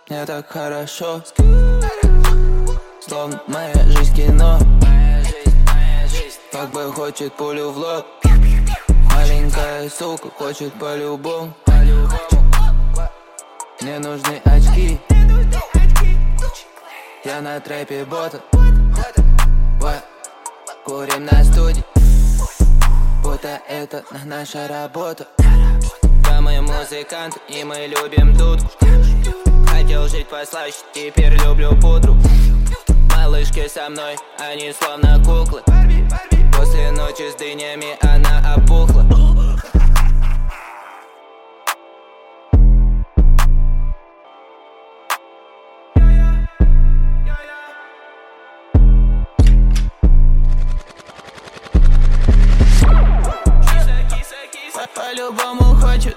мне так хорошо, словно моя жизнь кино. Как бы хочет пулю в лоб, маленькая сука хочет по-любому. Мне нужны очки, я на трэпе бота. Курим на студии, будто это наша работа. Да, мы музыканты и мы любим дудку. Хотел жить послаще, теперь люблю пудру. Малышки со мной, они словно куклы. После ночи с дынями она опухла. По-любому хочет,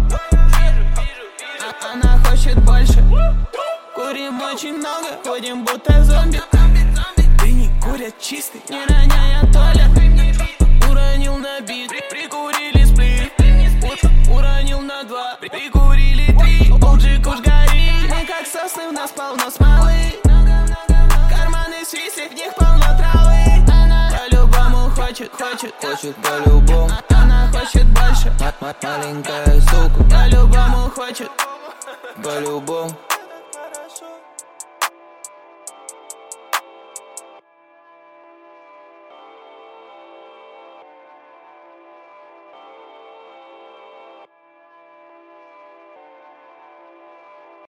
она хочет больше. Курим очень много, ходим будто зомби. Дыни курят чистый, не роняя туалет. Уронил на бит, прикурили сплит. Уронил на 2, прикурили 3. Олджи куш горит, мы как сосны, в нас полно смолы. Карманы свисли, в них полно травы. По-любому хочет по-любому. Она хочет больше, маленькая сука. По-любому хочет, по-любому.